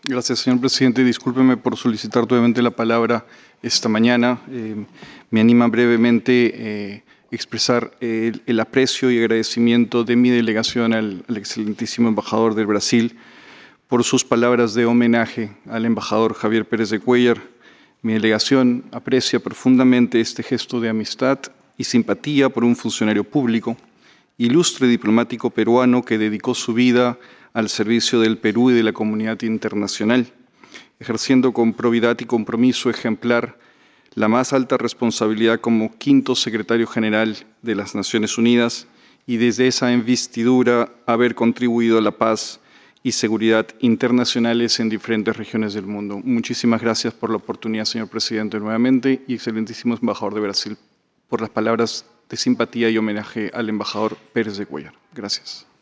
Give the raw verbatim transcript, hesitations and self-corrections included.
Gracias, señor presidente. Discúlpeme por solicitar nuevamente la palabra esta mañana. Eh, me anima brevemente eh, expresar el, el aprecio y agradecimiento de mi delegación al, al excelentísimo embajador del Brasil por sus palabras de homenaje al embajador Javier Pérez de Cuéllar. Mi delegación aprecia profundamente este gesto de amistad y simpatía por un funcionario público, ilustre diplomático peruano que dedicó su vida al servicio del Perú y de la comunidad internacional, ejerciendo con probidad y compromiso ejemplar la más alta responsabilidad como quinto secretario general de las Naciones Unidas y desde esa investidura haber contribuido a la paz y seguridad internacionales en diferentes regiones del mundo. Muchísimas gracias por la oportunidad, señor presidente, nuevamente, y excelentísimo embajador de Brasil, por las palabras de simpatía y homenaje al embajador Pérez de Cuéllar. Gracias.